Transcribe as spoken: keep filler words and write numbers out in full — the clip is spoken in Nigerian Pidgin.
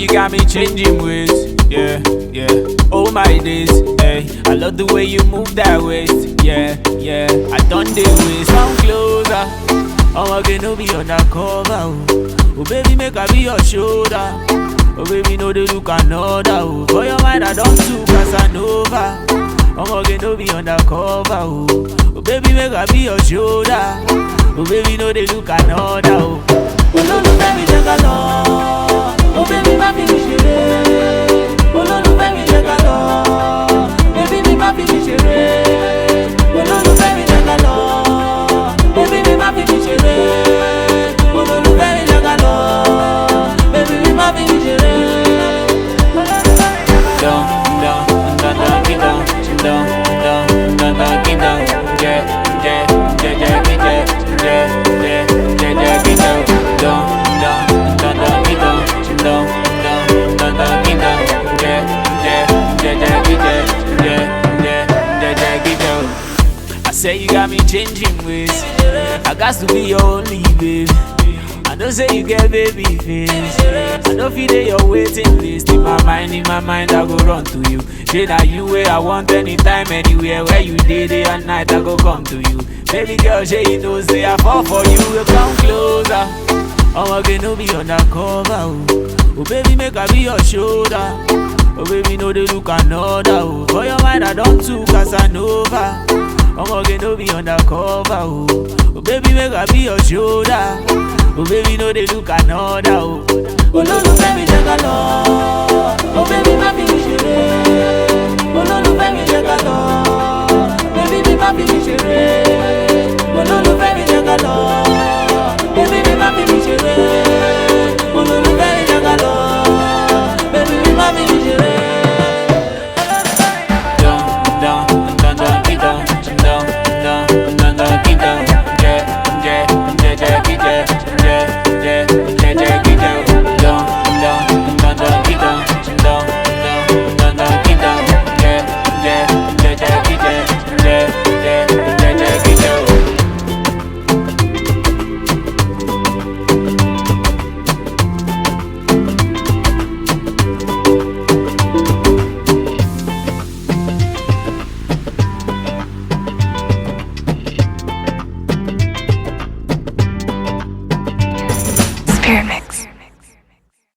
you got me changing ways. Yeah, yeah. Oh my days, hey. I love the way you move that waist. Yeah, yeah. I done the waist. Come closer. I'm gonna be undercover. Oh. oh baby, make I be your shoulder. Oh baby, no they look another. Oh. For your mind, I don't do Casanova. I'm gonna be undercover. Oh. oh baby, make I be your shoulder. Oh baby, no they look another. Oh, oh no, no, baby, take a look. Oh baby, my baby, she ready. Oh no, no, baby, take a look. Baby, my baby, she ready. Oh no, no, baby, take a look. Baby, my baby, she ready. Oh no, no, baby, take a look. Baby, my baby, she ready. Down, down, down, down, get down, down, down, down, down, get down, yeah, yeah, yeah, yeah, get down. Yeah, yeah, yeah, yeah, get down, down, down, down, down, get down, down, down, down, down, get down. Yeah, yeah, yeah, yeah, get down. Yeah, yeah, yeah, yeah, get down. I say you got me changing ways. I got to be your only babe. I know say you get baby face. I know feel that you're waiting list. In my mind, in my mind, I go run to you. Say that you where I want anytime, anywhere. Where you day, day and night, I go come to you. Baby girl, say you know, say I fall for you. You come closer. I'm gonna be undercover. Oh. oh baby, make I be your shoulder. Oh baby, no they look another. Oh. For your mind, I don't do Casanova. I'm gonna be undercover. Oh. oh baby, make I be your shoulder. Oh baby, no they look another. Oh, oh no, no, baby, take a look. Oh baby, my baby, she ready. Oh no, no, baby, take a